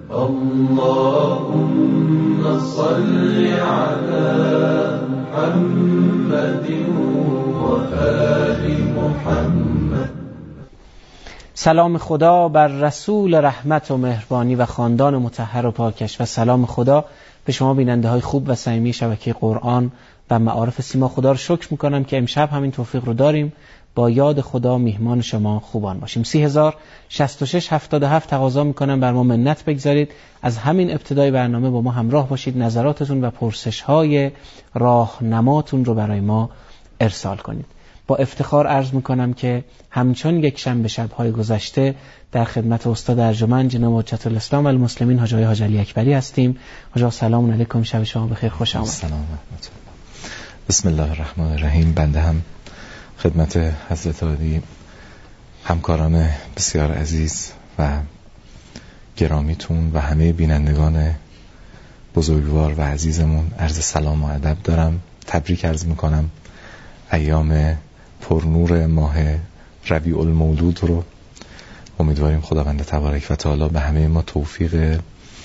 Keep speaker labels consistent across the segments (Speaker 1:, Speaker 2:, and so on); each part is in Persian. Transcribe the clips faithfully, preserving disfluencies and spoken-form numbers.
Speaker 1: اللهم صل على محمد و آل محمد.
Speaker 2: سلام خدا بر رسول رحمت و مهربانی و خاندان مطهر و پاکش و سلام خدا به شما بیننده های خوب و صمیمی شبکه قرآن و معارف سیما. خدا رو شکر میکنم که امشب همین توفیق رو داریم با یاد خدا میهمان شما خوبان باشیم. سی هزار شصت و شش هفتاد و هفت تقاضا میکنم بر ما منت بگذارید، از همین ابتدای برنامه با ما همراه باشید، نظراتتون و پرسش های راهنماتون رو برای ما ارسال کنید. با افتخار عرض میکنم که همچون یک شنبه شب‌های گذشته در خدمت استاد ارجمند جناب حجت الاسلام و المسلمین حاج آقای حاج علی اکبری هستیم. حاج سلام علیکم، شب شما بخیر، خوش آمد.
Speaker 3: سلام رحمت الله. بسم الله الرحمن الرحیم. بنده هم خدمت حضرت عالی همکاران بسیار عزیز و گرامیتون و همه بینندگان بزرگوار و عزیزمون عرض سلام و ادب دارم. تبریک عرض میکنم ایام پرنور ماه ربیع المولود رو. امیدواریم خداوند تبارک و تعالی به همه ما توفیق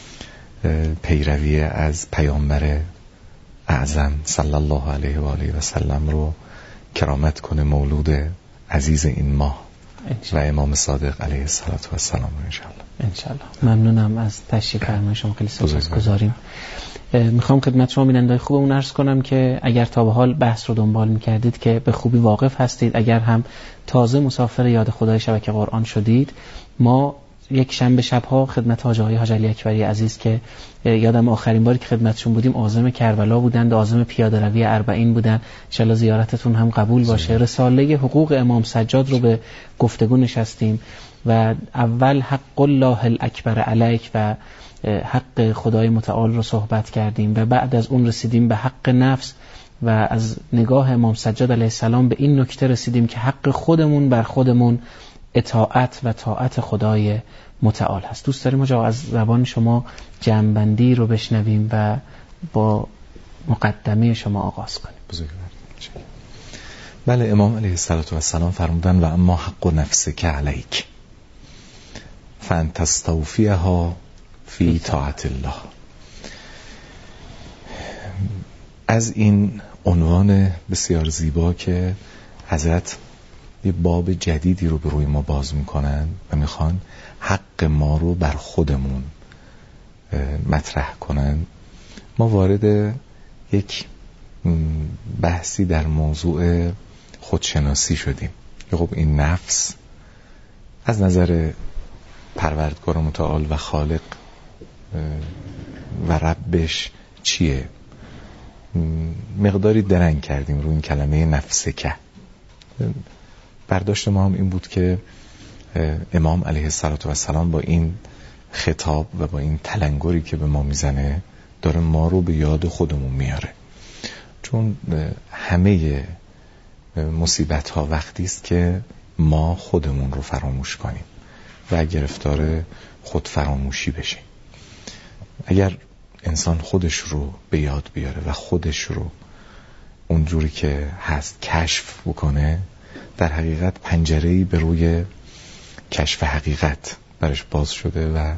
Speaker 3: پیروی از پیامبر اعظم صلی الله علیه و آله و سلم رو کرامت کنه، مولود عزیز این ماه و امام صادق علیه السلام ان شاء الله.
Speaker 2: ان شاء الله. ممنونم از تشریف فرمایش شما، خیلی سپاسگزاریم. میخوام خدمت شما بیننده‌های خوبمون عرض کنم که اگر تا به حال بحث رو دنبال میکردید که به خوبی واقف هستید، اگر هم تازه مسافر یاد خدای شبکه قرآن شدید، ما یک شنبه شب‌ها خدمت حاج آقای حاج علی اکبری عزیز که یادم آخرین باری که خدمتشون بودیم عازم کربلا بودند، عازم پیاده روی اربعین بودند، ان شاءالله زیارتتون هم قبول باشه. رساله حقوق امام سجاد رو به گفتگو نشستیم و اول حق الله الاکبر علیک و حق خدای متعال رو صحبت کردیم و بعد از اون رسیدیم به حق نفس و از نگاه امام سجاد علیه السلام به این نکته رسیدیم که حق خودمون بر خودمون اطاعت و طاعت خدای متعال هست. دوست داریم آقا از زبان شما جمع‌بندی رو بشنویم و با مقدمه شما آغاز کنیم.
Speaker 3: بزرگوار. بله، امام علیه السلام فرمودن و اما حق نفسک علیک فانت استوفیها فی طاعت الله. از این عنوان بسیار زیبا که حضرت یه باب جدیدی رو به روی ما باز میکنن و میخوان حق ما رو بر خودمون مطرح کنن، ما وارد یک بحثی در موضوع خودشناسی شدیم. خب این نفس از نظر پروردگار متعال و خالق و ربش چیه؟ مقداری درنگ کردیم روی این کلمه نفسکه. برداشت ما هم این بود که امام علیه السلام با این خطاب و با این تلنگری که به ما میزنه داره ما رو به یاد خودمون میاره، چون همه مصیبت ها وقتی است که ما خودمون رو فراموش کنیم و گرفتار خود فراموشی بشیم. اگر انسان خودش رو به یاد بیاره و خودش رو اونجوری که هست کشف بکنه، در حقیقت پنجره‌ای به روی کشف حقیقت برش باز شده و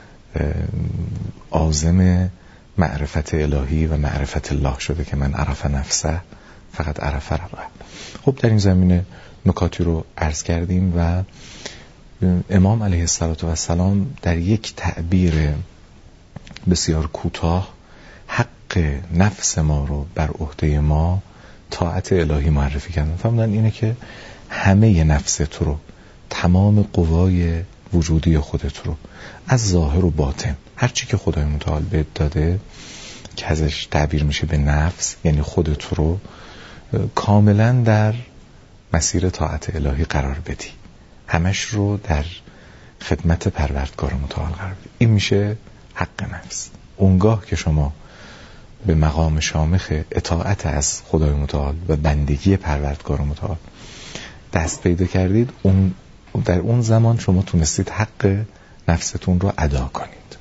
Speaker 3: عازم معرفت الهی و معرفت الله شده که من عرف نفسه فقط عرف ربه. خب در این زمینه نکاتی رو عرض کردیم و امام علیه السلام در یک تعبیر بسیار کوتاه حق نفس ما رو بر عهده ما طاعت الهی معرفی کردن. فهمدن اینه که همه نفس تو رو، تمام قوای وجودی خودت رو، از ظاهر و باطن، هرچی که خدای متعال بهت داده که ازش تعبیر میشه به نفس، یعنی خودت رو کاملا در مسیر طاعت الهی قرار بدی، همش رو در خدمت پروردگار متعال قرار بدی. این میشه حق نفس. اونگاه که شما به مقام شامخ اطاعت از خدای متعال و بندگی پروردگار متعال دست پیدا کردید، اون در اون زمان شما تونستید حق نفستون رو ادا کنید.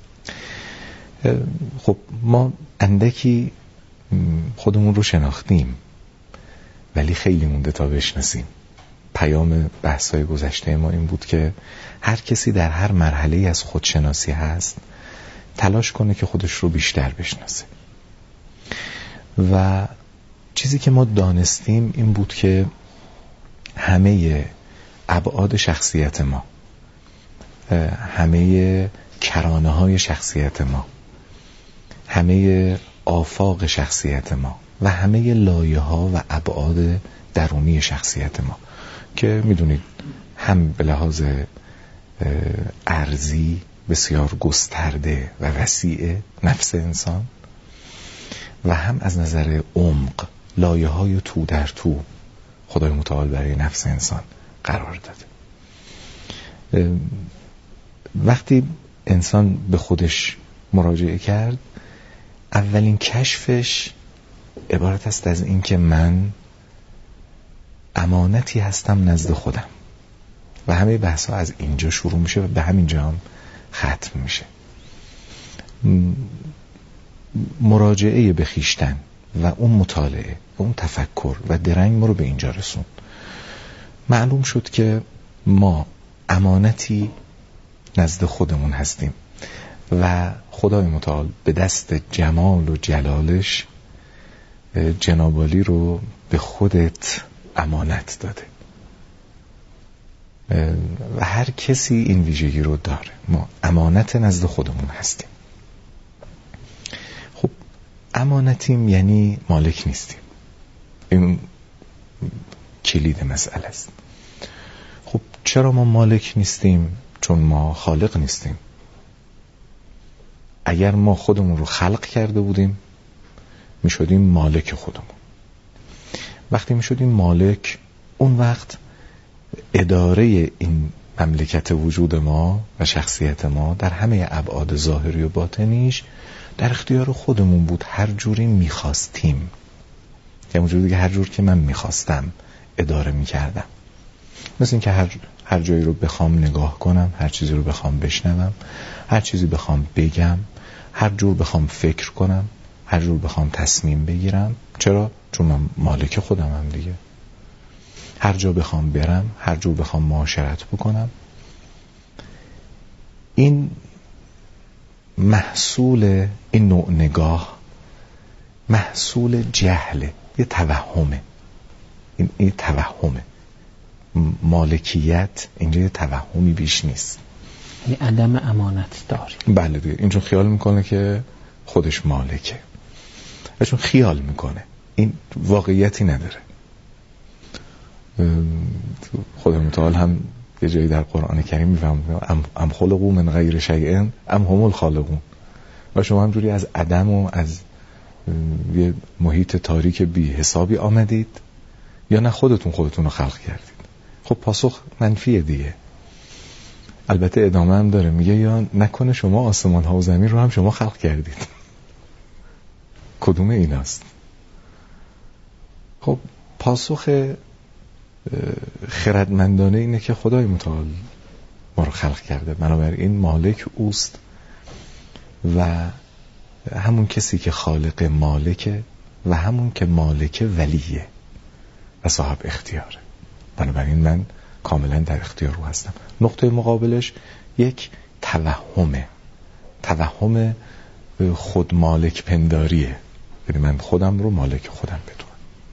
Speaker 3: خب ما اندکی خودمون رو شناختیم ولی خیلی مونده تا بشناسیم. پیام بحث‌های گذشته ما این بود که هر کسی در هر مرحله‌ای از خودشناسی هست تلاش کنه که خودش رو بیشتر بشناسه. و چیزی که ما دانستیم این بود که همه ابعاد شخصیت ما، همه کرانه های شخصیت ما، همه آفاق شخصیت ما و همه لایه ها و ابعاد درونی شخصیت ما که میدونید هم به لحاظ ارضی بسیار گسترده و وسیع نفس انسان و هم از نظر عمق لایه های تو در تو خدای متعال برای نفس انسان قرار داده. وقتی انسان به خودش مراجعه کرد، اولین کشفش عبارت است از این که من امانتی هستم نزد خودم و همه بحثا از اینجا شروع میشه و به همینجا هم ختم میشه. مراجعه به خویشتن و اون مطالعه و اون تفکر و درنگ ما رو به اینجا رسوند. معلوم شد که ما امانتی نزد خودمون هستیم و خدای متعال به دست جمال و جلالش جنابالی رو به خودت امانت داده و هر کسی این ویژگی رو داره. ما امانت نزد خودمون هستیم. خب امانتیم یعنی مالک نیستیم، این کلید مسئله است. خب چرا ما مالک نیستیم؟ چون ما خالق نیستیم. اگر ما خودمون رو خلق کرده بودیم می شدیم مالک خودمون. وقتی می شدیم مالک، اون وقت اداره این مملکت وجود ما و شخصیت ما در همه ابعاد ظاهری و باطنیش در اختیار خودمون بود. هر جوری می خواستیم، یعنی جوری که هر جور که من می خواستم اداره می کردم. مثل این که هر, هر جایی رو بخوام نگاه کنم، هر چیزی رو بخوام بشنوم، هر چیزی بخوام بگم، هر جور بخوام فکر کنم، هر جور بخوام تصمیم بگیرم. چرا؟ چون من مالک خودم هم دیگه. هر جا بخوام برم، هر جور بخوام معاشرت بکنم. این محصول این نوع نگاه محصول جهله، یه توهمه. این این توهمه. مالکیت اینجا یه توهمی بیش نیست،
Speaker 2: یعنی عدم امانت داری.
Speaker 3: بله دیگه. اینجا خیال میکنه که خودش مالکه و چون خیال میکنه این واقعیتی نداره. خدا متعال هم یه جایی در قرآن کریم میفهمه ام, ام خلقو من غیر شیء ام هم الخالقون. و شما همجوری از عدم و از یه محیط تاریک بی حسابی آمدید یا نه خودتون خودتون رو خلق کردید؟ خب پاسخ منفیه دیگه. البته ادامه هم داره، میگه یا نکنه شما آسمان ها و زمین رو هم شما خلق کردید. کدوم ایناست؟ خب پاسخ خردمندانه اینه که خدای متعال ما رو خلق کرده، بنابراین مالک اوست و همون کسی که خالق مالکه و همون که مالک ولیه و صاحب اختیاره. بنابراین من کاملا در اختیار او هستم. نقطه مقابلش یک توهمه، توهم خود مالک پنداریه، یعنی من خودم رو مالک خودم بدونم.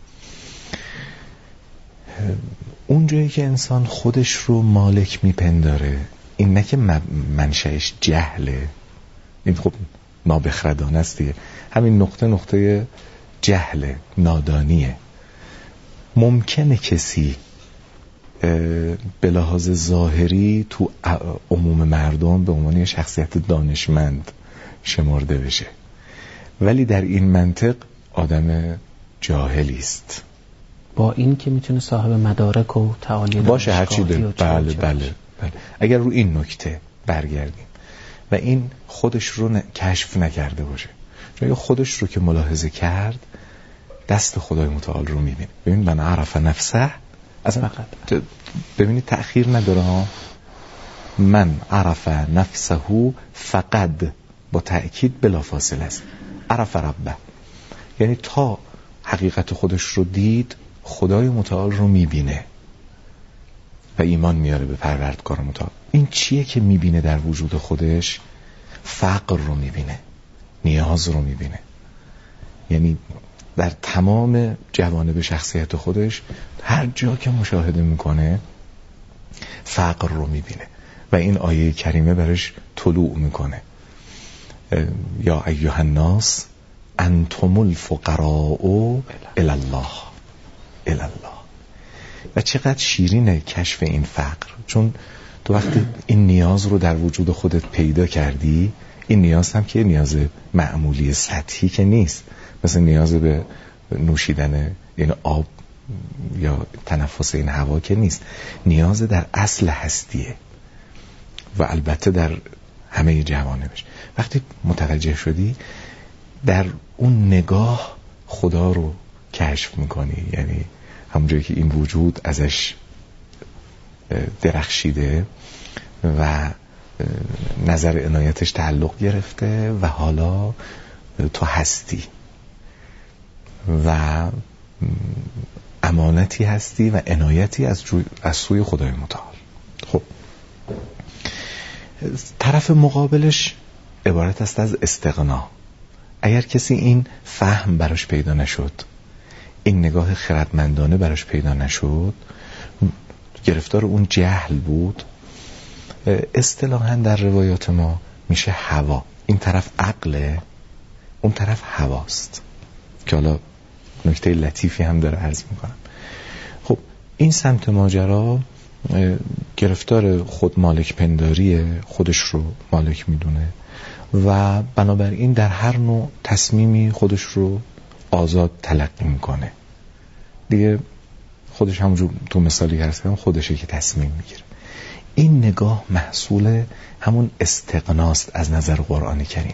Speaker 3: اون جایی که انسان خودش رو مالک میپنداره، این نه که منشأش جهله، این خب نابخردانه است دیگه. همین نقطه نقطه جهله، نادانیه. ممکنه کسی به لحاظ ظاهری تو عموم مردم به عنوان شخصیت دانشمند شمرده بشه، ولی در این منطق آدم جاهلی است.
Speaker 2: با این که میتونه صاحب مدارک و تعالی
Speaker 3: باشه، هر چی داره. بله بله بله. اگر رو این نکته برگردیم و این خودش رو ن... کشف نکرده باشه، چون خودش رو که ملاحظه کرد دست خدای متعال رو میبینه. ببین من عرف نفسه، اصلا فقط ببینید تأخیر نداره ها. من عرف نفسه فقط با تأکید بلا فاصله است. عرف ربه، یعنی تا حقیقت خودش رو دید خدای متعال رو میبینه و ایمان میاره به پروردگار متعال. این چیه که میبینه در وجود خودش؟ فقر رو میبینه، نیاز رو میبینه. یعنی در تمام جوانب شخصیت خودش هر جا که مشاهده میکنه فقر رو میبینه و این آیه کریمه برش طلوع میکنه. یا ایها الناس انتم الفقراء الی الله الی الله. و چقدر شیرینه کشف این فقر، چون تو وقتی این نیاز رو در وجود خودت پیدا کردی، این نیاز هم که نیاز معمولی سطحی که نیست، مثل نیاز به نوشیدن این آب یا تنفس این هوا که نیست، نیاز در اصل هستیه و البته در همه جوانبش. وقتی متوجه شدی در اون نگاه خدا رو کشف میکنی، یعنی همونجایی که این وجود ازش درخشیده و نظر عنایتش تعلق گرفته و حالا تو هستی و امانتی هستی و عنایتی از, از سوی خدای متعال. خب طرف مقابلش عبارت است از استغنا. اگر کسی این فهم براش پیدا نشد، این نگاه خردمندانه براش پیدا نشد، گرفتار اون جهل بود، اصطلاحاً در روایات ما میشه هوا. این طرف عقله، اون طرف هواست، که حالا نکته لطیفی هم داره عرض میکنم. خب این سمت ماجرا گرفتار خود مالک پنداری، خودش رو مالک میدونه و بنابراین در هر نوع تصمیمی خودش رو آزاد تلقی میکنه دیگه. خودش همونجور تو مثالی که هستم خودشه که تصمیم میگیره. این نگاه محصول همون استغناست از نظر قرآن کریم.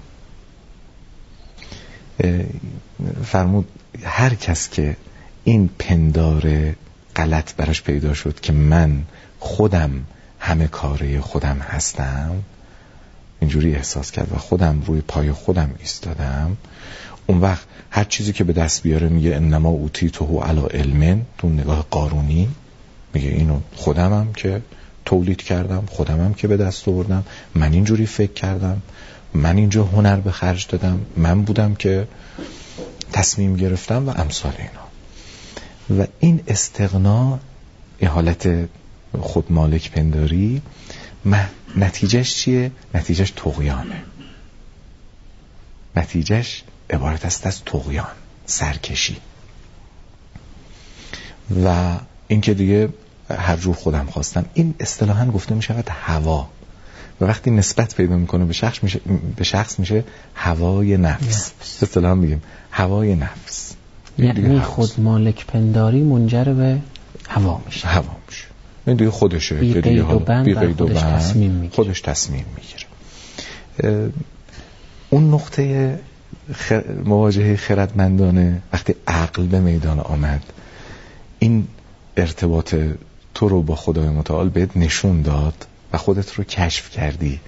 Speaker 3: فرمود هر کس که این پندار غلط براش پیدا شد که من خودم همه کاره خودم هستم، اینجوری احساس کرد و خودم روی پای خودم ایستادم، اون وقت هر چیزی که به دست بیاره میگه انما اوتیته علی علم. تو نگاه قارونی میگه اینو خودمم که تولید کردم، خودمم که به دست آوردم، من اینجوری فکر کردم، من اینجا هنر به خرج دادم، من بودم که تصمیم گرفتم و امثال اینا. و این استغنا، این حالت خود مالک پنداری، نتیجهش چیه؟ نتیجهش طغیانه. نتیجهش عبارت است از طغیان، سرکشی و این که دیگه هر جور خودم خواستم. این اصطلاحاً گفته می شود هوا و وقتی نسبت پیدا میکنه به شخص میشه به شخص میشه هوای نفس. اصطلاحاً میگیم هوای نفس.
Speaker 2: یعنی خود مالک پنداری منجر به هوا میشه.
Speaker 3: هوا میشه. این دیگه خودشه
Speaker 2: بی
Speaker 3: که دیگه
Speaker 2: حالا بی قید و بند خودش تصمیم میگیره.
Speaker 3: خودش تصمیم میگیره. اون نقطه خر... مواجهه خردمندانه وقتی عقل به میدان آمد، این ارتباط تو رو با خدای متعال بهت نشون داد و خودت رو کشف کردی.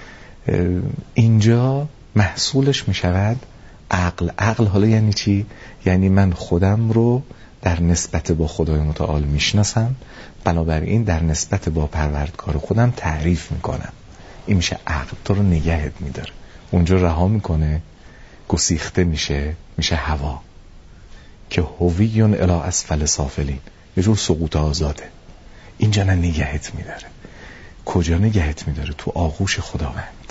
Speaker 3: اینجا محصولش می شود عقل. عقل حالا یعنی چی؟ یعنی من خودم رو در نسبت با خدای متعال میشناسم، بنابراین در نسبت با پروردگار خودم تعریف میکنم. این میشه عقل. تو رو نگهت میداره، اونجا رها میکنه، گسیخته میشه، میشه هوا که هویون الی اسفل سافلین، یه جور سقوط آزاده. اینجا نه نگهت میداره. کجا نگهت میداره؟ تو آغوش خداوند.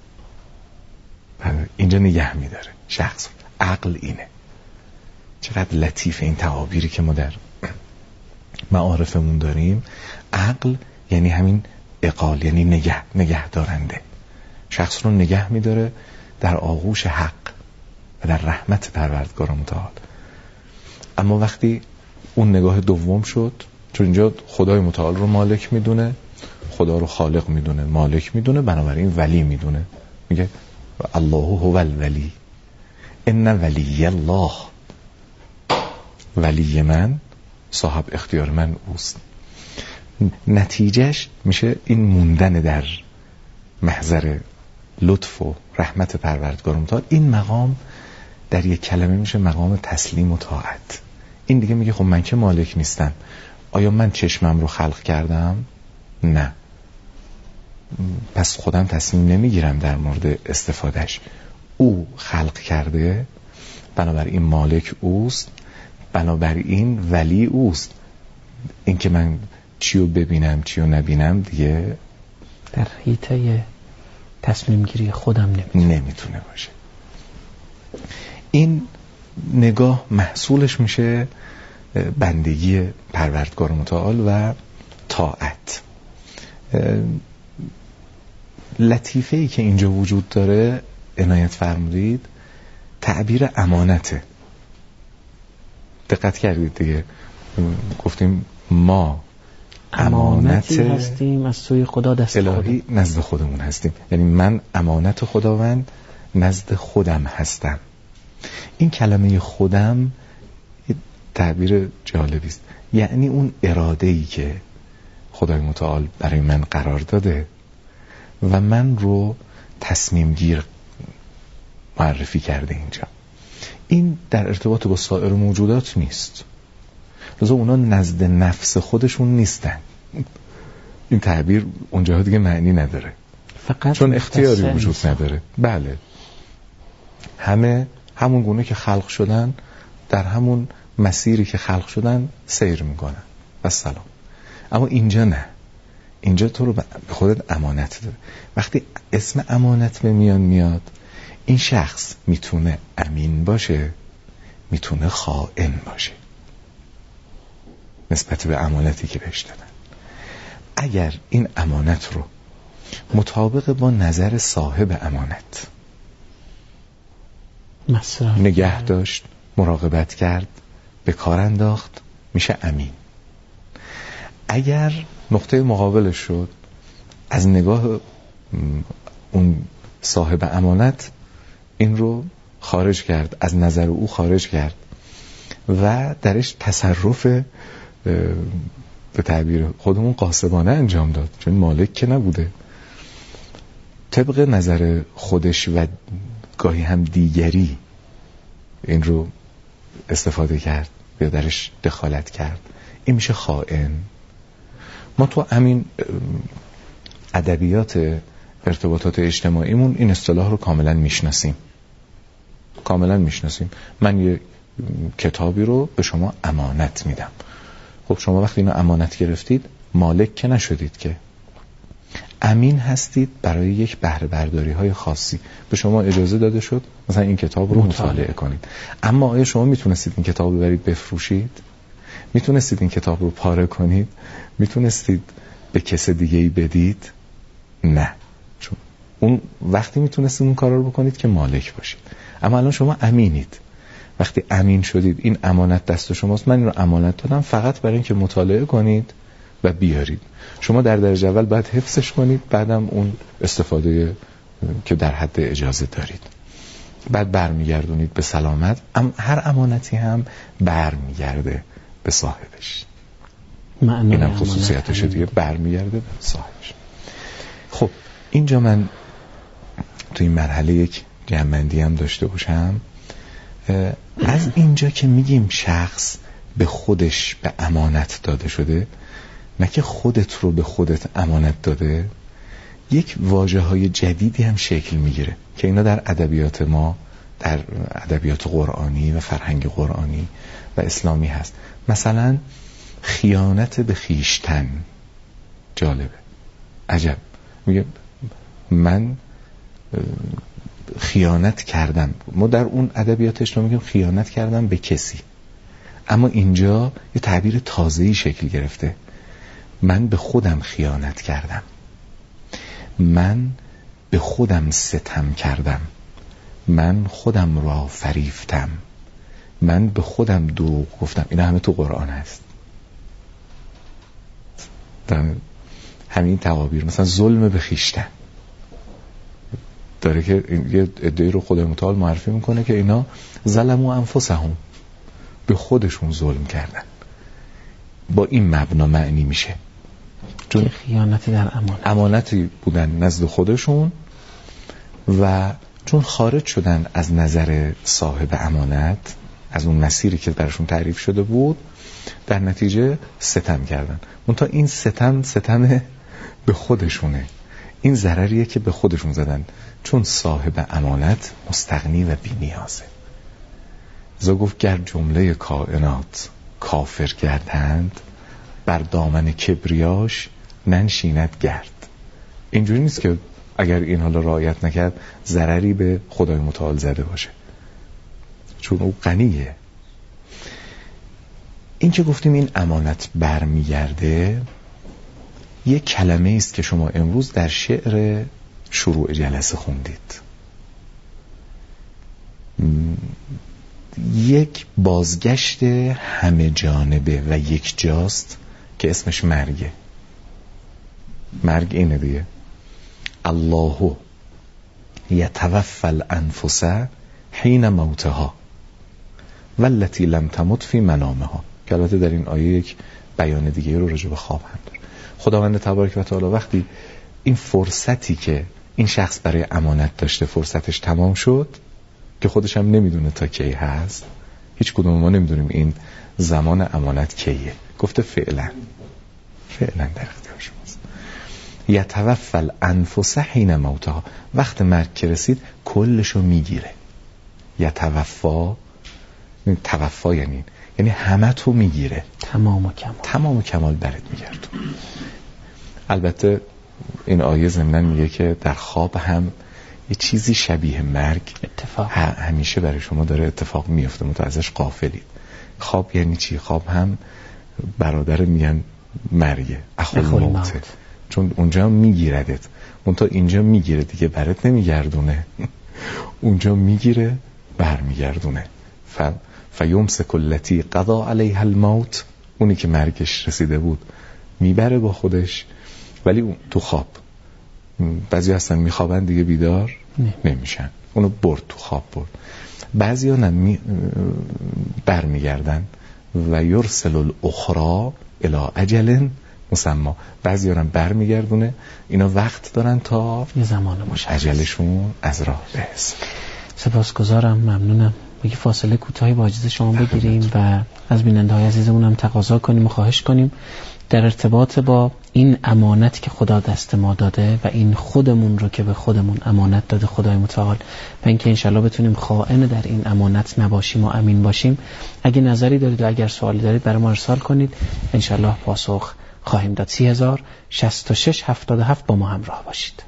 Speaker 3: اینجا نگه میداره شخص. عقل اینه. چقدر لطیف این تعابیری که ما در معارفمون داریم. عقل یعنی همین اقال، یعنی نگه، نگه دارنده. شخص رو نگه میداره در آغوش حق و در رحمت پروردگار متعال. اما وقتی اون نگاه دوم شد، چون اینجا خدای متعال رو مالک میدونه، خدا رو خالق میدونه، مالک میدونه، بنابراین ولی میدونه. میگه الله هو الولی، ان ولی الله، ولی من، صاحب اختیار من اوست. نتیجهش میشه این موندن در محضر لطف و رحمت پروردگار متعال. این مقام در یک کلمه میشه مقام تسلیم و طاعت. این دیگه میگه خب من که مالک نیستم، آیا من چشمم رو خلق کردم؟ نه. پس خودم تصمیم نمیگیرم در مورد استفادهش. او خلق کرده، بنابراین مالک اوست، بنابراین ولی اوست. این که من چیو ببینم چیو نبینم دیگه
Speaker 2: در حیطه تصمیم گیری خودم نمیتونه.
Speaker 3: نمیتونه باشه. این نگاه محصولش میشه بندگی پروردگار متعال و طاعت. لطیفه‌ای که اینجا وجود داره، عنایت فرمودید، تعبیر امانته. دقت کردید دیگه، گفتیم ما
Speaker 2: امانتی هستیم از سوی خدا دست
Speaker 3: الهی
Speaker 2: خودم.
Speaker 3: نزد خودمون هستیم، یعنی من امانت خداوند نزد خودم هستم. این کلمه خودم تعبیر جالبی است، یعنی اون اراده‌ای که خدای متعال برای من قرار داده و من رو تصمیم گیر معرفی کرده اینجا. این در ارتباط با سایر موجودات نیست، لذا اونا نزد نفس خودشون نیستن. این تعبیر اونجا دیگه معنی نداره،
Speaker 2: فقط
Speaker 3: چون اختیاری وجود
Speaker 2: انسان.
Speaker 3: نداره. بله، همه همون گونه که خلق شدن در همون مسیری که خلق شدن سیر میکنن و سلام. اما اینجا نه، اینجا تو رو به خودت امانت داره. وقتی اسم امانت به میان میاد، این شخص میتونه امین باشه، میتونه خائن باشه نسبت به امانتی که بهش دادن. اگر این امانت رو مطابق با نظر صاحب امانت
Speaker 2: مصرف
Speaker 3: نگه داشت، مراقبت کرد، به کار انداخت، میشه امین. اگر نقطه مقابلش شد، از نگاه اون صاحب امانت این رو خارج کرد، از نظر او خارج کرد و درش تصرف به تعبیر خودمون قاصدانه انجام داد، چون مالک که نبوده، طبق نظر خودش و گاهی هم دیگری این رو استفاده کرد یا درش دخالت کرد، این میشه خائن. ما تو همین ادبیات ارتباطات اجتماعیمون این اصطلاح رو کاملا میشناسیم کاملا میشناسیم من یه کتابی رو به شما امانت میدم. خب شما وقتی اینو امانت گرفتید، مالک که نشدید، که امین هستید برای یک بهره برداری های خاصی. به شما اجازه داده شد مثلا این کتاب رو مطالعه, مطالعه کنید. اما آیا شما میتونستید این کتاب رو برید بفروشید؟ میتونستید این کتاب رو پاره کنید؟ میتونستید به کس دیگه‌ای بدید؟ نه، چون اون وقتی میتونستید اون کارا رو بکنید که مالک باشید. اما الان شما امینید. وقتی امین شدید، این امانت دست شماست، من این رو امانت دادم فقط برای اینکه مطالعه کنید و بیارید. شما در درجه اول باید حفظش کنید، بعدم اون استفاده که در حد اجازه دارید، بعد برمیگردونید به سلامت. ام هر امانتی هم برمیگرده به صاحبش. اینم خصوصیتشه دیگه، برمیگرده به صاحبش. خب اینجا من تو این مرحله یک جمع‌بندی هم داشته باشم. از اینجا که میگیم شخص به خودش به امانت داده شده، نه که خودت رو به خودت امانت داده، یک واژه های جدیدی هم شکل میگیره که اینا در ادبیات ما، در ادبیات قرآنی و فرهنگ قرآنی و اسلامی هست. مثلا خیانت به خیشتن. جالبه، عجب. میگه من خیانت کردم. ما در اون ادبیات اسلامی میگیم خیانت کردم به کسی، اما اینجا یه تعبیر تازه‌ای شکل گرفته. من به خودم خیانت کردم، من به خودم ستم کردم، من خودم را فریفتم، من به خودم دروغ گفتم. اینا همه تو قرآن هست. در همین تعابیر مثلا ظلم به خیشتن داره که یه ادعای رو خدای متعال معرفی میکنه که اینا ظلموا انفسهم، به خودشون ظلم کردن. با این مبنا معنی میشه، چون
Speaker 2: خیانت در امانت،
Speaker 3: امانتی بودن نزد خودشون و چون خارج شدن از نظر صاحب امانت، از اون مسیری که براشون تعریف شده بود، در نتیجه ستم کردن. منتها این ستم ستم به خودشونه. این ضرریه که به خودشون زدن، چون صاحب امانت مستغنی و بی نیازه. زا گفت گر جمله کائنات کافر گردند، بر دامن کبریاش ننشیند گرد. اینجوری نیست که اگر این حالا رعایت نکرد ضرری به خدای متعال زده باشه، چون او غنیه. این که گفتیم این امانت برمیگرده، یک کلمه است که شما امروز در شعر شروع جلسه خوندید. یک بازگشت همه جانبه و یک جاست که اسمش مرگه. مرگ اینه دیگه، الله یتوفی الانفس حین موتها والتی لم تمت فی منامها، که البته در این آیه یک بیان دیگه رو راجع به خواب هم داره. خداوند تبارک و تعالی وقتی این فرصتی که این شخص برای امانت داشته فرصتش تمام شد، که خودش هم نمیدونه تا کی هست، هیچ کدوم ما نمیدونیم این زمان امانت کیه، گفته فعلا فعلا در اختیار شماست. یتوفی الانفس حین موتها، وقت مرگ که رسید کلشو میگیره. یتوفا، توفا یعنی یعنی همه تو میگیره،
Speaker 2: تمام و کمال، تمام و
Speaker 3: کمال برات میگرد. البته این آیه ضمناً میگه که در خواب هم یه چیزی شبیه مرگ
Speaker 2: اتفاق
Speaker 3: همیشه برای شما داره اتفاق میفته، متو ازش غافلید. خواب یعنی چی؟ خواب هم برادر میگن مرگه، اخول موته، چون اونجا میگیردت، اون تا اینجا میگیره دیگه برات نمیگردونه اونجا میگیره برمیگردونه. ف فیمسک التی قضا علیها الموت، اونی که مرگش رسیده بود میبره با خودش، ولی تو خواب بعضی هستن میخوابن دیگه بیدار نه. نمیشن، اونو برد تو خواب برد. بعضی ها نمی برمیگردن و یرسل الاخرى الی اجل مسمى، بعضی ها هم برمیگردونه، اینا وقت دارن تا
Speaker 2: یه زمان مشخص
Speaker 3: اجلشون از راه برسه.
Speaker 2: سپاسگزارم، ممنونم. یه فاصله کوتاهی با اجازه شما بگیریم و از بیننده‌های عزیزمون هم تقاضا کنیم و خواهش کنیم در ارتباط با این امانت که خدا دست ما داده و این خودمون رو که به خودمون امانت داده خدای متعال، و اینکه انشالله بتونیم خائن در این امانت نباشیم و امین باشیم. اگه نظری دارید و اگر سوالی دارید برای ما ارسال کنید، انشالله پاسخ خواهیم داد. سی هزار شصت و شش هفتاد و هفت با ما همراه باشید.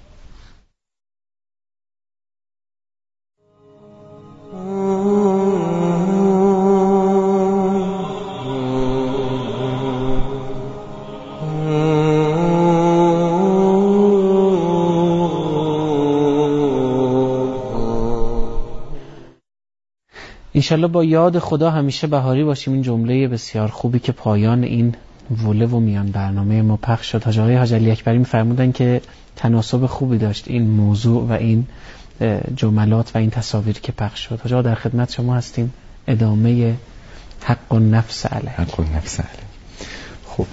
Speaker 2: انشالله با یاد خدا همیشه بهاری باشیم. این جمله بسیار خوبی که پایان این وله و میان برنامه ما پخش شد، حاج آقای حاج علی اکبری می‌فرمودن که تناسب خوبی داشت این موضوع و این جملات و این تصاویر که پخش شد. حاج آقا در خدمت شما هستیم. ادامه حق النفس علیه.
Speaker 3: حق النفس علیه. خب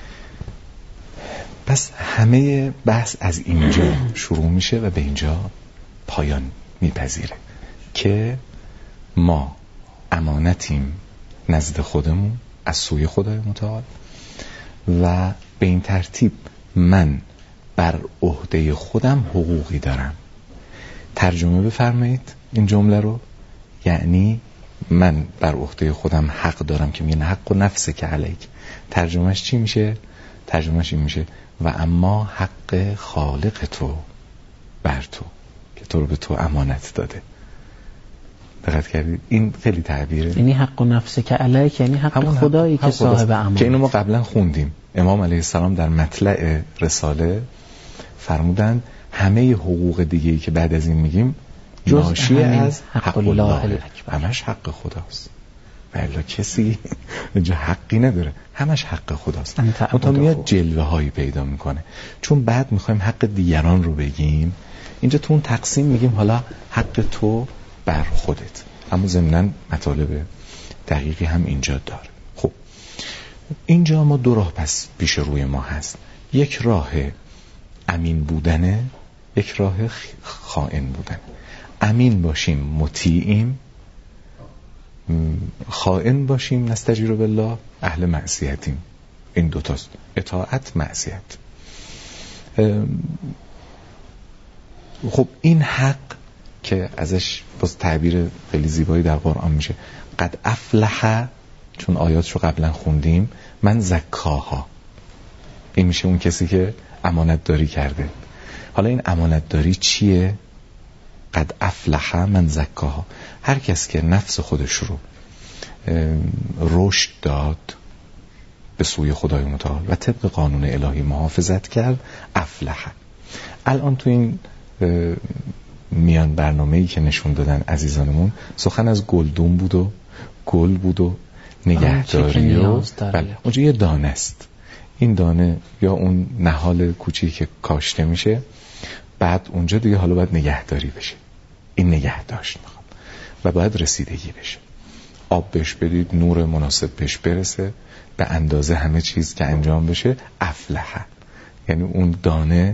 Speaker 3: پس همه بحث از اینجا شروع میشه و به اینجا پایان میپذیره که ما امانتیم نزد خودمون از سوی خدای متعال و به این ترتیب من بر عهده خودم حقوقی دارم. ترجمه بفرمایید این جمله رو، یعنی من بر عهده خودم حق دارم که میگن حق و نفس که علیک، ترجمهش چی میشه؟ ترجمهش این میشه و اما حق خالق تو بر تو که تو رو به تو امانت داده. دقت کردید؟ این خیلی تعبیره،
Speaker 2: یعنی حق و نفس که علیک یعنی حق خدایی حق که صاحب امانت،
Speaker 3: که اینو ما قبلا خوندیم. امام علیه السلام در مطلع رساله فرمودن همه حقوق دیگه‌ای که بعد از این میگیم ناشی از حق الله اکبر، همش حق خداست. والا کسی اینجا حقی نداره، همش حق خداست. اون میاد جلوه هایی پیدا میکنه، چون بعد میخوایم حق دیگران رو بگیم. اینجا تو اون تقسیم میگیم حالا حق تو بر خودت، اما ضمناً مطالب دقیقی هم اینجا داره. خب اینجا ما دو راه پس پیش روی ما هست، یک راه امین بودنه، یک راه خائن بودن. امین باشیم مطیعیم، خائن باشیم نستجیر بالله اهل معصیتیم. این دوتاست، اطاعت معصیت. خب این حق که ازش باز تعبیر خیلی زیبایی در قرآن میشه، قد افلح، چون آیاتش رو قبلا خوندیم، من زکاها، این میشه اون کسی که امانت داری کرده. حالا این امانت داری چیه؟ قد افلح من زکاها، هر کس که نفس خودش رو رشد داد به سوی خدای متعال و طبق قانون الهی محافظت کرد، افلح. الان تو این میان برنامه‌ای که نشون دادن عزیزانمون سخن از گلدون بود و گل بود و نگهداری و بله، اونجا یه دانه است، این دانه یا اون نهال کوچیکی که کاشته میشه، بعد اونجا دیگه حالا باید نگهداری بشه، این نگهداشت میخواد و باید رسیدگی بشه، آب بهش بدید، نور مناسب بهش برسه، به اندازه همه چیز که انجام بشه، افلح. یعنی اون دانه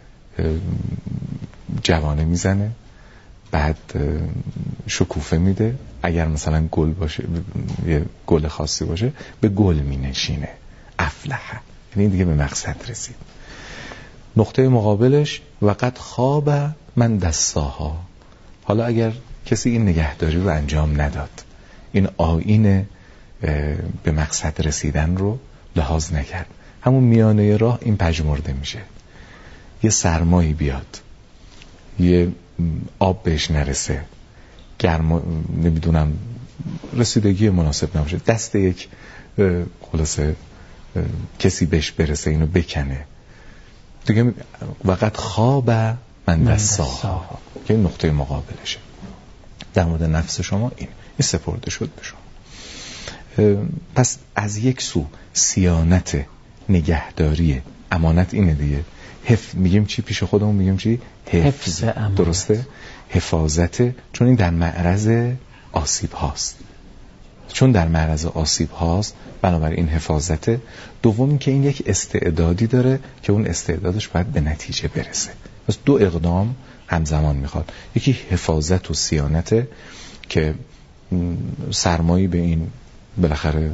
Speaker 3: جوانه میزنه، بعد شکوفه میده، اگر مثلا گل باشه، یه گل خاصی باشه، به گل مینشینه، افلح، یعنی دیگه به مقصد رسید. نقطه مقابلش وقد خواب من دساها، حالا اگر کسی این نگهداری رو انجام نداد، این آیین به مقصد رسیدن رو لحاظ نکرد، همون میانه راه این پژمرده میشه، یه سرمایی بیاد، یه آب بهش نرسه، گرما نمیدونم رسیدگی مناسب نباشه، دست یک خلاصه کسی بهش برسه اینو بکنه دیگه، وقت خواب من دساها که این نقطه مقابلشه. در مورد نفس شما این این سپرده شد به شما. پس از یک سو صیانت، نگهداری، امانت اینه دیگه، حفظ میگیم چی پیش خودمون، میگیم چی؟ حفظ، درسته؟ حفاظت، چون این در معرض آسیب هاست، چون در معرض آسیب هاست بنابراین حفاظت. دوم این که این یک استعدادی داره که اون استعدادش باید به نتیجه برسه، پس دو اقدام همزمان میخواد، یکی حفاظت و صیانت که سرمایی به این بالاخره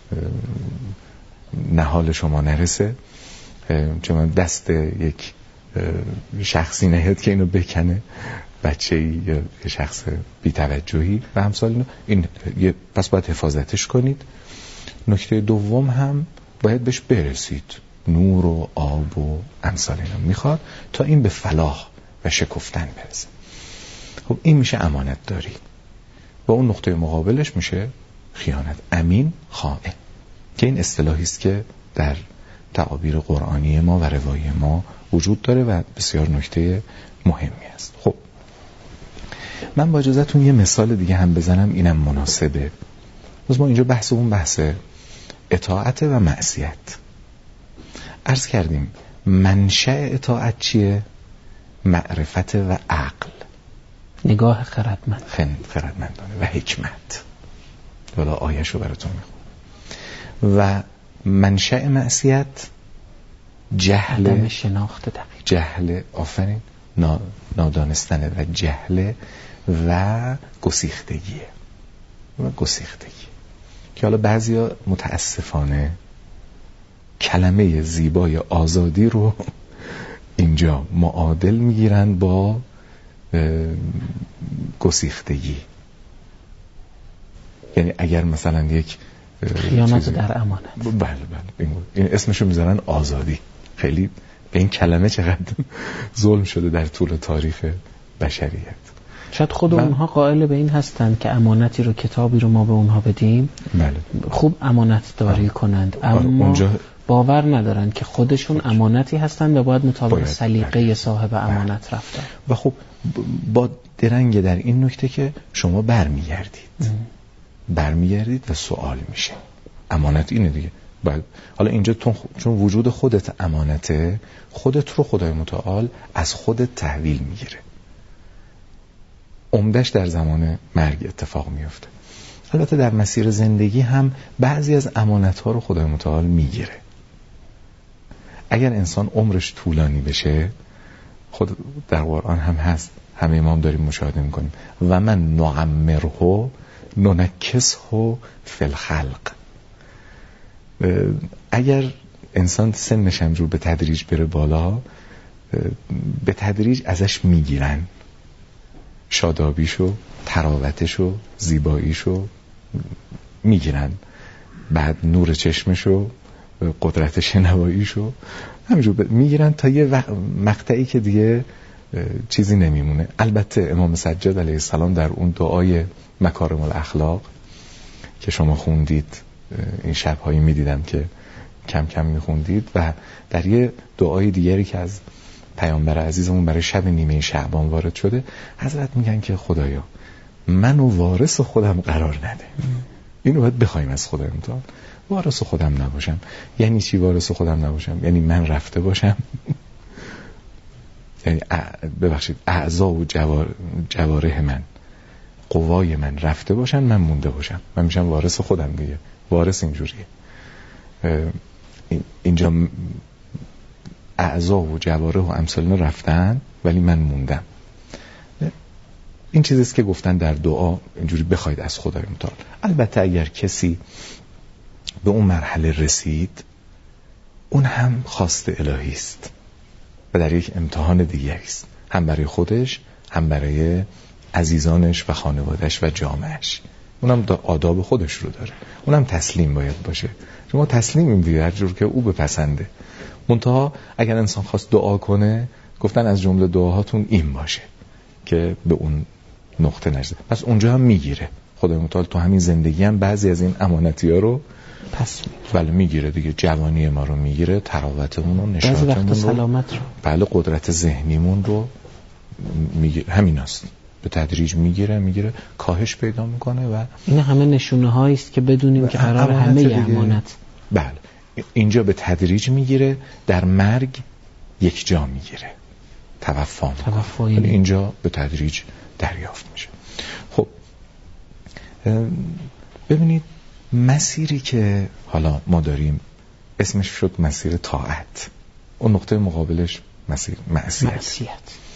Speaker 3: نهال شما نرسه، چون دست یک شخصی نهید که اینو بکنه، بچه‌ای یا شخص بی‌توجهی و همسال اینو، این پس باید حفاظتش کنید. نکته دوم هم باید بهش برسید، نور و آب و امثال اینا میخواد تا این به فلاح و شکفتن برسه. خب این میشه امانت داری، و اون نقطه مقابلش میشه خیانت، امین، خائن، که این اصطلاحی است که در تعابیر قرآنی ما و روایی ما وجود داره و بسیار نکته مهمی است. خب من با اجازهتون یه مثال دیگه هم بزنم، اینم مناسبه. باز ما اینجا بحثمون بحث اطاعت و معصیت. عرض کردیم منشأ اطاعت چیه؟ معرفت و عقل،
Speaker 2: نگاه خردمند،
Speaker 3: خردمندانه و حکمت. حالا آیه‌شو براتون میخونم. و منشأ معصیت جهل،
Speaker 2: عدم شناخت دقیق،
Speaker 3: جهل، آفرین، نادانستن و جهل و گسیختگیه و گسیختگی که حالا بعضیا متاسفانه کلمه زیبای آزادی رو اینجا معادل میگیرن با گسیختگی. یعنی اگر مثلا یک
Speaker 2: خیانت در امانت،
Speaker 3: بله بله این, این اسمشو میذارن آزادی. خیلی به این کلمه چقدر ظلم شده در طول تاریخ بشریت.
Speaker 2: شاید خود اونها قائل به این هستند که امانتی رو، کتابی رو ما به اونها بدیم،
Speaker 3: بله،
Speaker 2: خوب امانت داری کنند، اما اونجا باور ندارن که خودشون باید. امانتی هستند و باید مطابق سلیقه صاحب امانت رفتن.
Speaker 3: و خب با درنگ در این نکته که شما برمیگردید برمیگردید و سوال میشه امانت اینه دیگه. باید. حالا اینجا چون وجود خودت امانته، خودت رو خدای متعال از خودت تحویل میگیره. عمدش در زمان مرگ اتفاق میفته. البته در مسیر زندگی هم بعضی از امانت‌ها رو خدای متعال میگیره. اگر انسان عمرش طولانی بشه، خود در قرآن هم هست، همه ما هم داریم مشاهده میکنیم، و من نعمره ننکسه فی الخلق. اگر انسان سنش همجور به تدریج بره بالا، به تدریج ازش میگیرن، شادابیشو، تراوتشو، زیباییشو میگیرن، بعد نور چشمشو، قدرت شنواییشو همینجور میگیرن تا یه مقطعی که دیگه چیزی نمیمونه. البته امام سجاد علیه السلام در اون دعای مکارم الاخلاق که شما خوندید، این شب‌هایی میدیدم که کم کم میخوندید، و در یه دعای دیگری که از پیامبر عزیزمون برای شب نیمه شعبان وارد شده، حضرت میگن که خدایا منو وارث خودم قرار نده. اینو باید بخوایم از خدا امتحان. وارث خودم نباشم یعنی چی؟ وارث خودم نباشم یعنی من رفته باشم یعنی ببخشید اعضا و جوار... جواره من، قوای من رفته باشن، من مونده باشم، من میشم وارث خودم دیگه. وارث اینجوریه. اینجا اعضا و جواره و امثال رفتن ولی من موندم. این چیزیست که گفتن در دعا اینجوری بخواید از خدای متعال. البته اگر کسی به اون مرحله رسید، اون هم خواست الهی است و در یک امتحان دیگری است، هم برای خودش، هم برای عزیزانش و خانوادهش و جامعهش. اونم آداب خودش رو داره، اونم تسلیم باید باشه. شما تسلیمیم دیگه، هر جور که او بپسنده. منتها اگر انسان خواست دعا کنه، گفتن از جمله دعاهاتون این باشه که به اون نقطه نرسه. پس اونجا هم میگیره خدای متعال، تو همین زندگی هم بعضی از این امانتی ها رو پس بله میگیره دیگه. جوانی ما رو میگیره، تراوتمون رو، نشاطمون رو،
Speaker 2: سلامت رو،
Speaker 3: بله قدرت ذهنیمون رو میگیره. همین است، به تدریج میگیره میگیره کاهش پیدا میکنه. و
Speaker 2: این همه نشونه هایی است که بدونیم که قرار همه ی امانت.
Speaker 3: بله اینجا به تدریج میگیره، در مرگ یک جا میگیره، توفا میکنه، اینجا به تدریج دریافت میشه. خب ببینید مسیری که حالا ما داریم اسمش شد مسیر طاعت، اون نقطه مقابلش مسیر معصیت. معصیت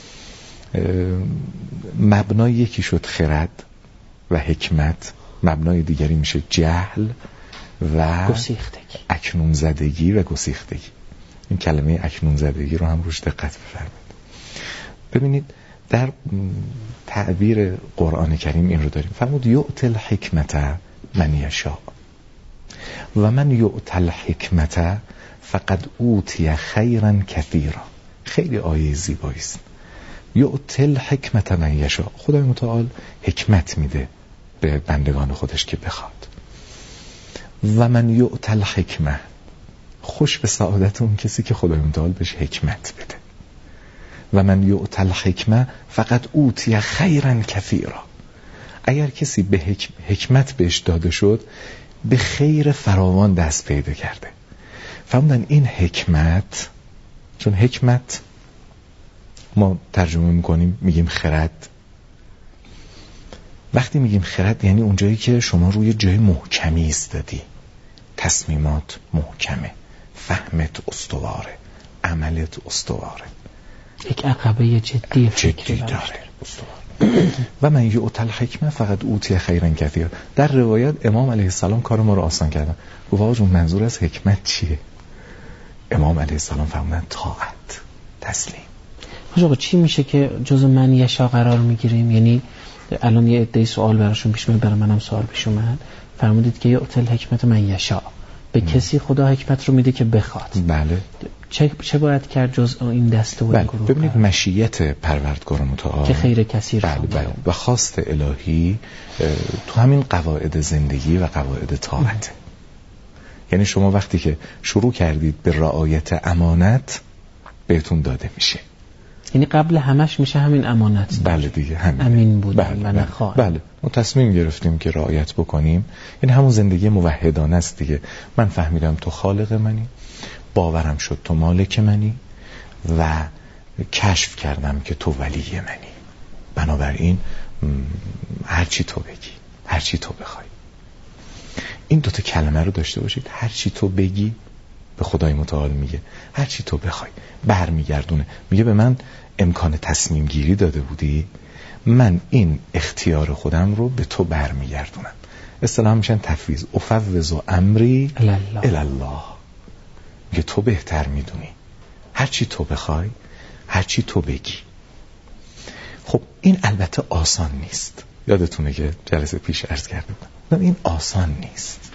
Speaker 3: مبنای یکی شد خرد و حکمت، مبنای دیگری میشه جهل و
Speaker 2: گسیختگی،
Speaker 3: اکنون زدگی و گسیختگی. این کلمه اکنون زدگی رو هم روش دقت بفرمایید. ببینید در تعبیر قرآن کریم این رو داریم، فرمود یؤتی الحکمت من یشاء و من یؤتی الحکمت فقد اوتی خیرا کثیرا. خیلی آیه زیبایی است. یؤتی الحکمت من یشاء، خدای متعال حکمت میده به بندگان خودش که بخواد. و من یؤتی الحکمه، خوش به سعادت اون کسی که خدای متعال بهش حکمت بده. و من یؤتی الحکمه فقط اوتی خیرا کثیرا، اگر کسی به حکم، حکمت بهش داده شد، به خیر فراوان دست پیدا کرده. فهمدن این حکمت، چون حکمت ما ترجمه میکنیم میگیم خرد. وقتی میگیم خرد یعنی اونجایی که شما روی جای محکمی ایستادی، تصمیمات محکمه، فهمت استواره، عملت استواره،
Speaker 2: یک عقبه جدی
Speaker 3: جدی داره استواره. و من یؤتی الحکمه فقط اوتی خیرا کثیرا. در روایت امام علیه السلام کار ما رو آسان کردن. گفت آقا جون منظور از حکمت چیه؟ امام علیه السلام فرمودن طاعت، تسلیم.
Speaker 2: آقا چی میشه که جز من یشا قرار میگیریم؟ یعنی الان یه عده سوال براشون پیش میاد، برای منم سوال پیش اومد. فرمودید که یؤتی الحکمت من یشا، به کسی خدا حکمت رو میده که بخواد.
Speaker 3: بله.
Speaker 2: چه چه باید کرد جز این دسته و این گروه؟
Speaker 3: ببینید مشیت پروردگار متعال که
Speaker 2: خیر کثیر،
Speaker 3: بله بله، و خواست الهی تو همین قواعد زندگی و قواعد طاعت. یعنی شما وقتی که شروع کردید به رعایت امانت، بهتون داده میشه.
Speaker 2: یعنی قبل همش میشه همین امانت.
Speaker 3: بله دیگه همین.
Speaker 2: امین بود
Speaker 3: بله
Speaker 2: و نخواهد.
Speaker 3: بله ما تصمیم گرفتیم که رعایت بکنیم. یعنی همون زندگی موحدانه است دیگه. من فهمیدم تو خالق منی، باورم شد تو مالک منی، و کشف کردم که تو ولی منی. بنابراین هرچی تو بگی، هرچی تو بخوای. این دوتا کلمه رو داشته باشید. هرچی تو بگی به خدای متعال میگه، هرچی تو بخوای برمیگردونه. میگه به من امکان تصمیم گیری داده بودی، من این اختیار خودم رو به تو برمیگردونم. اصطلاحاً میشن تفویض. افوض امری الی الله. میگه تو بهتر میدونی، هرچی تو بخوای هرچی تو بگی. خب این البته آسان نیست. یادتونه که جلسه پیش عرض کرده بودم این آسان نیست.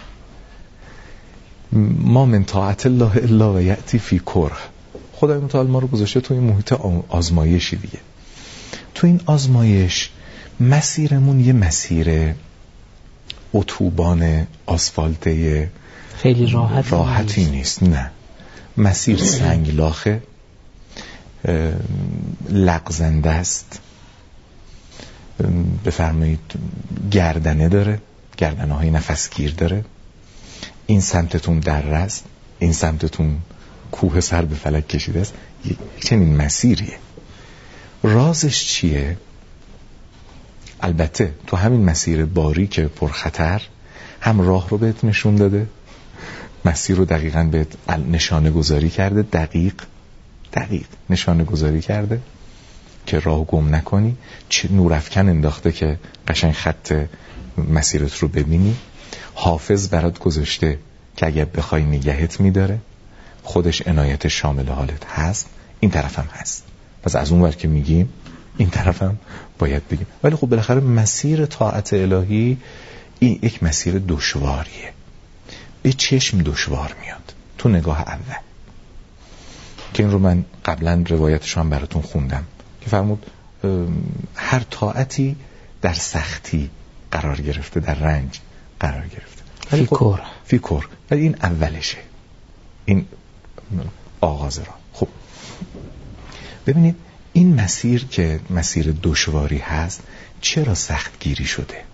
Speaker 3: ما من طاعت الله الا و یأتی فی کره. خدای متعال ما رو گذاشته تو این محیط آزمایشی دیگه. تو این آزمایش مسیرمون یه مسیر اتوبان آسفالته
Speaker 2: خیلی راحت
Speaker 3: راحتی نیست. نیست نه مسیر سنگلاخه، لغزنده است، بفرمایید گردنه داره، گردنه های نفسگیر داره. این سمتتون دره است، این سمتتون کوه سر به فلک کشیده است. یک چنین مسیریه. رازش چیه؟ البته تو همین مسیر باریک پرخطر هم راه رو بهت نشون داده، مسیر رو دقیقاً بهت نشانه گذاری کرده، دقیق دقیق نشانه گذاری کرده که راه گم نکنی. چه نورافکن انداخته که قشنگ خط مسیرت رو ببینی. حافظ برات گذاشته که اگه بخوای نگهت میداره، خودش عنایت شامل حالت هست. این طرف هم هست، پس از اون ور که میگیم این طرف هم باید بگیم. ولی خب بالاخره مسیر طاعت الهی این یک مسیر دشواریه، به چشم دشوار میاد تو نگاه اول. که این رو من قبلا روایتش هم براتون خوندم که فرمود هر طاعتی در سختی قرار گرفته، در رنج قرار گرفته.
Speaker 2: ولی خب
Speaker 3: فیکور ولی این اولشه، این آغاز را. خب ببینید این مسیر که مسیر دشواری هست چرا سختگیری شده؟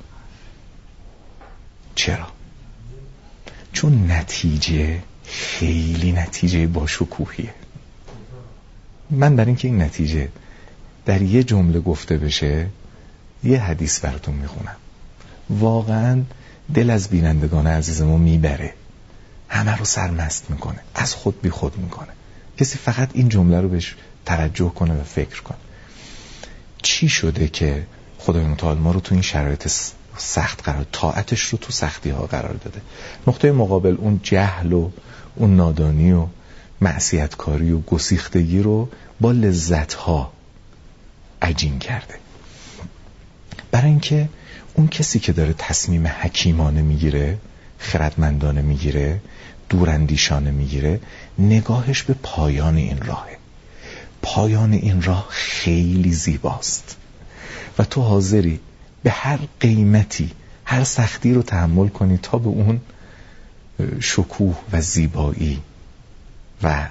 Speaker 3: چرا؟ چون نتیجه خیلی نتیجه باشکوهیه. من برای اینکه این نتیجه در یه جمله گفته بشه یه حدیث براتون میخونم. واقعا دل از بینندگان عزیز ما میبره، همه رو سرمست میکنه، از خود بی خود میکنه. کسی فقط این جمله رو بهش توجه کنه و فکر کنه. چی شده که خدای متعال ما رو تو این شرایط سخت قرار، طاعتش رو تو سختی ها قرار داده؟ نقطه مقابل اون جهل و اون نادانی و معصیتکاری و گسیختگی رو با لذت ها عجین کرده. برای اینکه اون کسی که داره تصمیم حکیمانه میگیره، خردمندانه میگیره، دوراندیشانه میگیره، نگاهش به پایان این راهه. پایان این راه خیلی زیباست و تو حاضری به هر قیمتی هر سختی رو تحمل کنی تا به اون شکوه و زیبایی و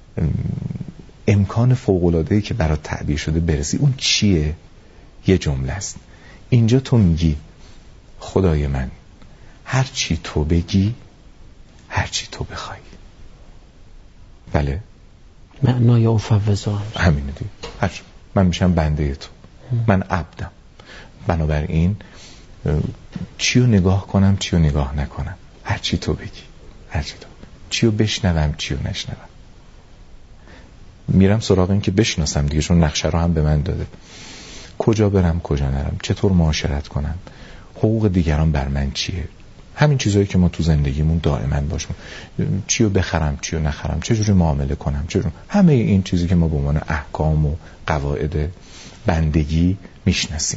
Speaker 3: امکان فوق‌العاده‌ای که برات تعبیر شده برسی. اون چیه؟ یه جمله است. اینجا تو میگی خدای من هر چی تو بگی، هر چی تو بخوای. بله
Speaker 2: معنای افوضا
Speaker 3: همینه دیگه. هر من میشم بنده تو، من عبدم. بنابراین چی رو نگاه کنم، چی رو نگاه نکنم، هر چی تو بگی، هر چی تو، چی رو بشنوم، چی رو نشنوم. میرم سراغ این که بشناسم دیگه، چون نقشه رو هم به من داده. کجا برم، کجا نرم، چطور معاشرت کنم، حقوق دیگران بر من چیه، همین چیزایی که ما تو زندگیمون دائما باشیم. چی رو بخرم، چی رو نخرم، چجوری معامله کنم، چجوری، همه این چیزی که ما به عنوان احکام و قواعد بندگی میشناسیم.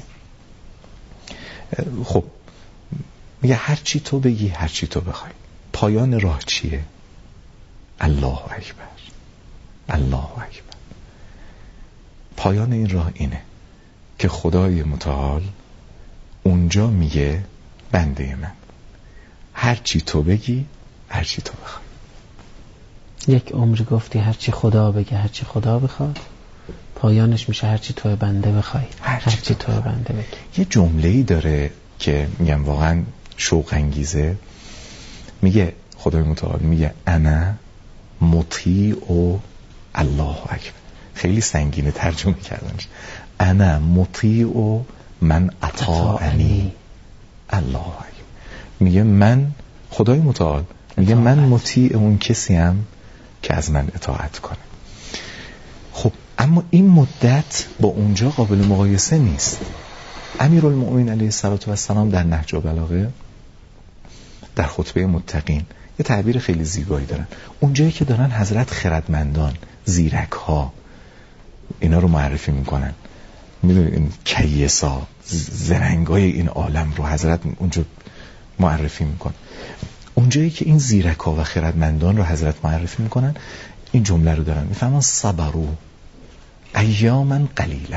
Speaker 3: خب میگه هر چی تو بگی، هر چی تو بخوای. پایان راه چیه؟ الله اکبر، الله اکبر. پایان این راه اینه که خدای متعال اونجا میگه بنده من هر چی تو بگی، هر چی تو بخوای.
Speaker 2: یک عمر گفتی هر چی خدا بگه، هر چی خدا بخواد، پایانش میشه هر چی تو بنده بخوای، هر چی, هر چی تو بنده بگی.
Speaker 3: یه جمله‌ای داره که میگم واقعا شوق انگیزه. میگه خدای متعال میگه انا مطیع و الله اکبر. خیلی سنگینه ترجمه کردنش. انا مطیع و من اطاعنی الله اکبر. میگه من خدای متعال میگه من مطیع اون کسی ام که از من اطاعت کنه. خب اما این مدت با اونجا قابل مقایسه نیست. امیرالمؤمنین علیه السلام در نهج البلاغه در خطبه متقین یه تعبیر خیلی زیبایی دارن. اونجایی که دارن حضرت خردمندان، زیرک ها، اینا رو معرفی میکنن. میدونید این کیسا زرنگای این عالم رو حضرت اونجا معرفی میکن. اونجایی که این زیرکا و خردمندان رو حضرت معرفی میکنن این جمله رو دارن میفهمن صبرو ایاما قلیله.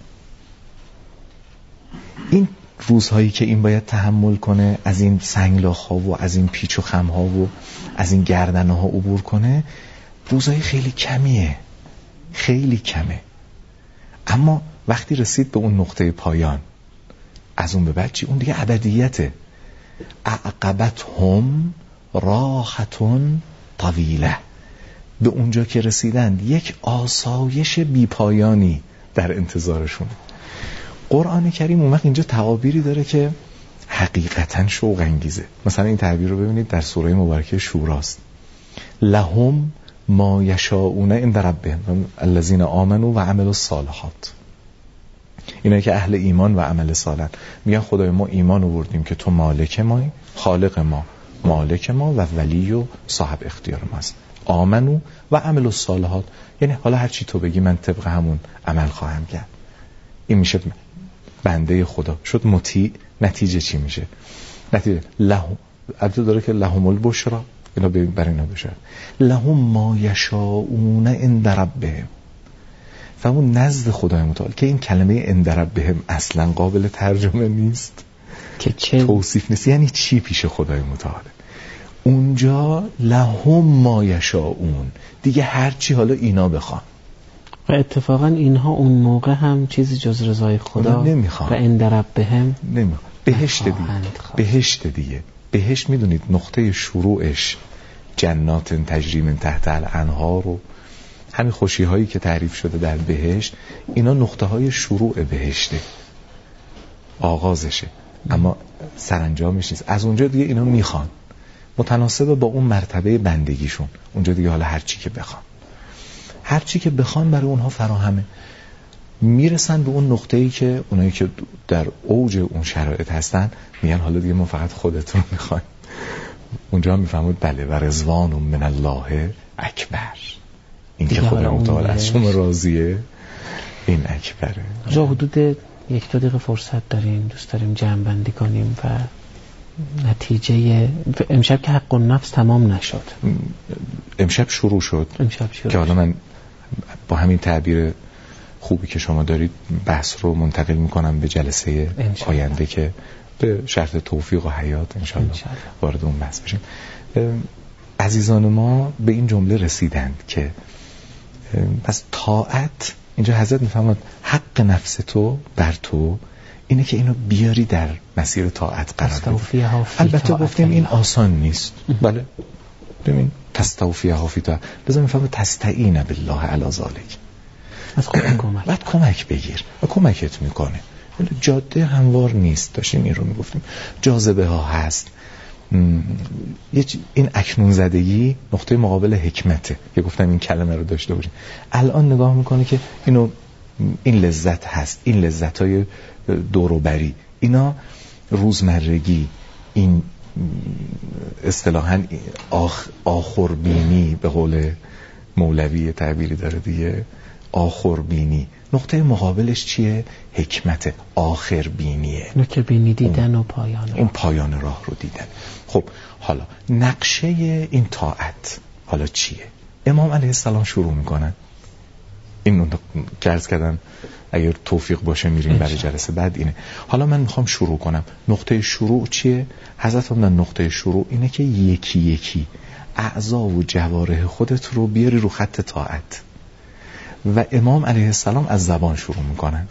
Speaker 3: این روزهایی که این باید تحمل کنه، از این سنگلاخ ها و از این پیچ و خم ها و از این گردن ها عبور کنه، روزهای خیلی کمیه، خیلی کمه. اما وقتی رسید به اون نقطه پایان، از اون به بعد چی؟ اون دیگه ابدیته. عقبت هم راحتون طویله. به اونجا که رسیدند یک آسایش بی پایانی در انتظارشون. قرآن کریم اون وقت اینجا تعابیری داره که حقیقتاً شوق انگیزه. مثلا این تعبیر رو ببینید در سوره مبارکه شوراست. لهم ما یشاءون عند ربهم الذین آمنوا و عملوا الصالحات. اینا که اهل ایمان و عمل صالح میگن خدای ما ایمان آوردیم که تو مالک مایی، خالق ما، مالک ما و ولی و صاحب اختیار ماست. آمنو و عمل الصالحات، یعنی حالا هر چی تو بگی من طبق همون عمل خواهم کرد. این میشه بنده خدا شد مطیع. نتیجه چی میشه؟ نتیجه لهم، البته داره که لهم البشرا، اینا برای اینا بشه لهم ما یشاءون عند ربهم. و اون نزد خدای متعال که این کلمه عند ربهم اصلا قابل ترجمه نیست،
Speaker 2: که چه
Speaker 3: توصیف نیست. یعنی چی پیش خدای متعال؟ اونجا لهم ما یشاءون، دیگه هر چی حالا اینا بخوان.
Speaker 2: و اتفاقا اینها اون موقع هم چیزی جز رضای خدا
Speaker 3: نمیخوان
Speaker 2: و عند ربهم
Speaker 3: نمیخوان. بهشت دیگه، بهشت دیگه. بهشت میدونید نقطه شروعش جنات تجری من تحت الانهار و همین خوشی هایی که تعریف شده در بهشت، اینا نقطه های شروع بهشته، آغازشه، اما سرانجامش نیست. از اونجا دیگه اینا میخوان متناسب با اون مرتبه بندگیشون. اونجا دیگه حالا هر چی که بخوان، هر چی که بخوان برای اونها فراهمه. میرسن به اون نقطه‌ای که اونایی که در اوج اون شرایط هستن میگن حالا دیگه ما فقط خودتون میخوایم. اونجا میفهمید بله و رضوان من الله اکبر. این که خدا متعال از شما راضیه این اکبره.
Speaker 2: جا حدود یک دو دقیقه فرصت داریم، دوست داریم جمع بندی کنیم و نتیجه امشب که حق النفس تمام نشد،
Speaker 3: امشب شروع شد.
Speaker 2: امشب شروع
Speaker 3: که حالا من با همین تعبیر خوبی که شما دارید بحث رو منتقل میکنم به جلسه آینده که به شرط توفیق و حیات انشالله وارد اون بحث بشیم. عزیزان ما به این جمله رسیدند که پس طاعت، اینجا حضرت میفرماد حق نفس تو بر تو اینه که اینو بیاری در مسیر طاعت قرار بدی. البته گفتیم این آسان نیست. بله ببین تستوفیها فی طاعت، لازم میفهمه تستعین بالله علی ذالک،
Speaker 2: از خدا کمک
Speaker 3: بعد کمک بگیر و کمکت میکنه. جاده هموار نیست، داشتیم این رو میگفتیم، جاذبه ها هست. این اکنون زدگی نقطه مقابل حکمته که گفتم این کلمه رو داشته باشیم. الان نگاه میکنه که اینو این لذت هست، این لذت های دوروبری، اینا روزمرگی، این اصطلاحاً آخ آخربینی به قول مولوی تعبیری داره دیگه، آخربینی. نقطه مقابلش چیه؟ حکمت، آخربینیه،
Speaker 2: نکته بینی دیدن و پایان
Speaker 3: اون پایان راه رو دیدن. خب حالا نقشه این طاعت حالا چیه؟ امام علیه السلام شروع میکنن. این که عرض کردم اگر توفیق باشه میریم برای جلسه بعد اینه. حالا من میخوام شروع کنم. نقطه شروع چیه؟ حضرت فرمودن نقطه شروع اینه که یکی یکی اعضا و جوارح خودت رو بیاری رو خط طاعت. و امام علیه السلام از زبان شروع میکنن،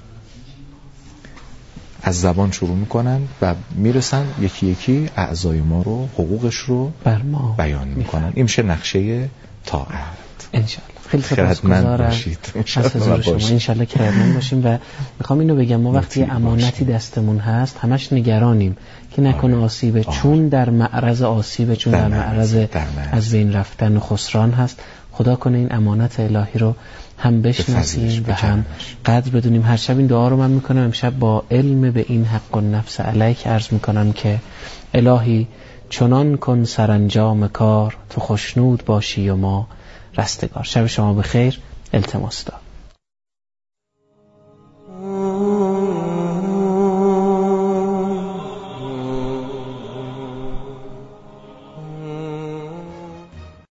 Speaker 3: از زبان شروع میکنن و میرسن یکی یکی اعضای ما رو، حقوقش رو
Speaker 2: بر ما
Speaker 3: بیان میکنن. این میشه نقشه طاعت.
Speaker 2: انشالله. خیلی سپاسگزارم از حضور شما. انشالله که خیرمند باشیم. و میخوام اینو بگم ما وقتی امانتی دستمون هست همش نگرانیم که نکنه آسیبه، چون در معرض آسیبه، چون در, در معرض از بین رفتن و خسران هست. خدا کنه این امانت الهی رو هم بشناسیم و هم قدر بدونیم. هر شب این دعا رو من میکنم. امشب با علم به این حق النفس علیک عرض میکنم که الهی چنان کن سرانجام کار، تو خوشنود باشی و ما رستگار. شب شما بخیر. التماس دارم.